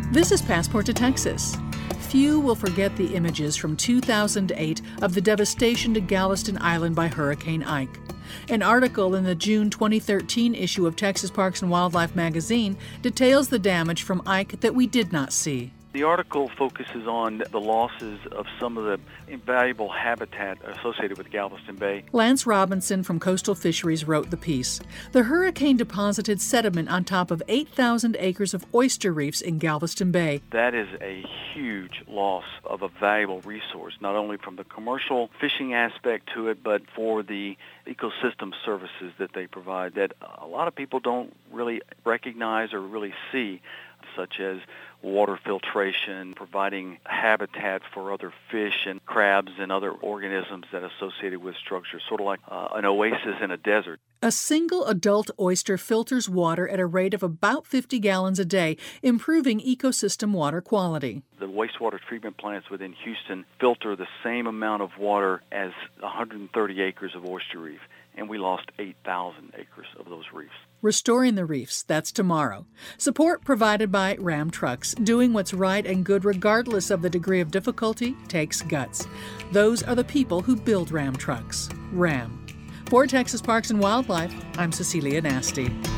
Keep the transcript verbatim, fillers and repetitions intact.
This is Passport to Texas. Few will forget the images from two thousand eight of the devastation to Galveston Island by Hurricane Ike. An article in the June twenty thirteen issue of Texas Parks and Wildlife magazine details the damage from Ike that we did not see. The article focuses on the losses of some of the invaluable habitat associated with Galveston Bay. Lance Robinson from Coastal Fisheries wrote the piece. The hurricane deposited sediment on top of eight thousand acres of oyster reefs in Galveston Bay. That is a huge loss of a valuable resource, not only from the commercial fishing aspect to it, but for the ecosystem services that they provide that a lot of people don't really recognize or really see, such as water filtration, providing habitat for other fish and crabs and other organisms that are associated with structures, sort of like uh, an oasis in a desert. A single adult oyster filters water at a rate of about fifty gallons a day, improving ecosystem water quality. The wastewater treatment plants within Houston filter the same amount of water as one hundred thirty acres of oyster reef, and we lost eight thousand acres of those reefs. Restoring the reefs, that's tomorrow. Support provided by Ram Trucks. Doing what's right and good regardless of the degree of difficulty takes guts. Those are the people who build Ram Trucks. Ram. For Texas Parks and Wildlife, I'm Cecilia Nasty.